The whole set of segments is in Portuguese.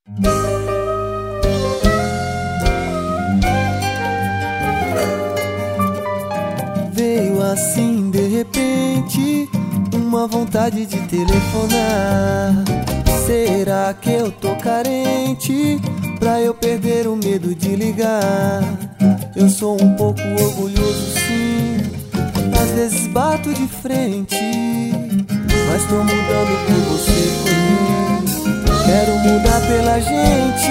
Veio assim de repente uma vontade de telefonar. Será que eu tô carente pra eu perder o medo de ligar? Eu sou um pouco orgulhoso, sim, às vezes bato de frente, mas tô mudando por você, por mim. Quero mudar pela gente.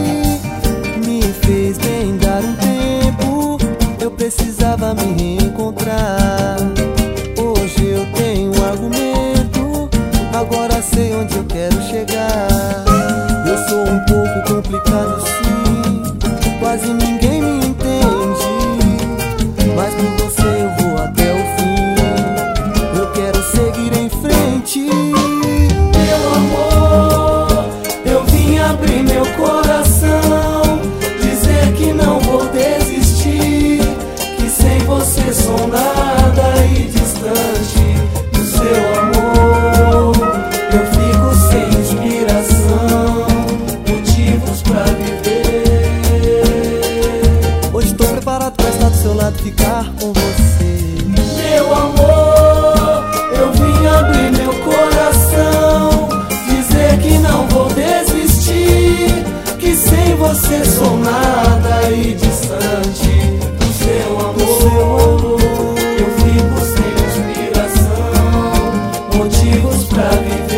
Me fez bem dar um tempo, eu precisava me reencontrar. Hoje eu tenho um argumento, agora sei onde eu quero chegar. Eu sou um pouco complicado, sim, quase ninguém me entende, mas por você eu vou até o fim. Eu quero seguir em frente. Meu amor, eu vim abrir meu coração, dizer que não vou desistir, que sem você sou nada e distante do seu amor. Eu fico sem inspiração, motivos pra viver. Hoje tô preparado pra estar do seu lado, ficar com você. Meu amor, eu vim abrir meu coração, dizer que não vou desistir, que sem você sou nada e distante do seu amor. Eu fico sem inspiração, motivos pra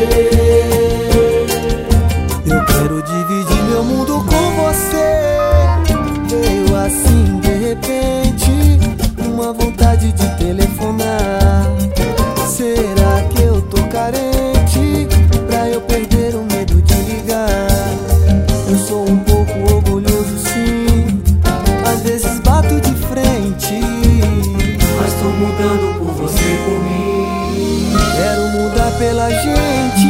viver. Eu quero dividir meu mundo com você. Veio assim de repente uma vontade de telefonar. Será que eu tô carente pra eu perder o medo de ligar? Eu sou um pouco orgulhoso, sim, às vezes bato de frente, mas tô mudando por você e por mim. Quero mudar pela gente.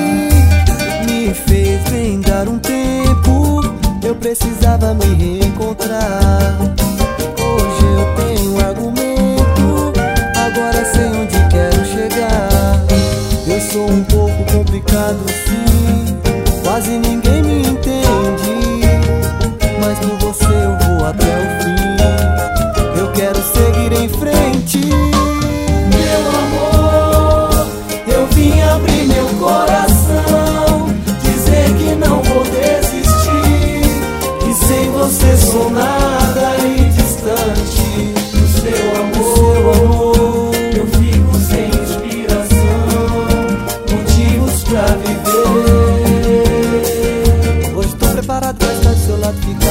Me fez bem dar um tempo, eu precisava me reencontrar. Hoje eu tenho um argumento, agora sei onde quero chegar. Eu sou um pouco complicado, sim, quase ninguém me entende, mas por você eu vou até o fim. Eu quero seguir em frente. Meu amor, eu vim abrir meu coração, dizer que não vou desistir, que sem você sou nada e distante do seu amor. Eu fico sem inspiração, motivos pra viver. Hoje tô preparado pra estar do seu lado, ficar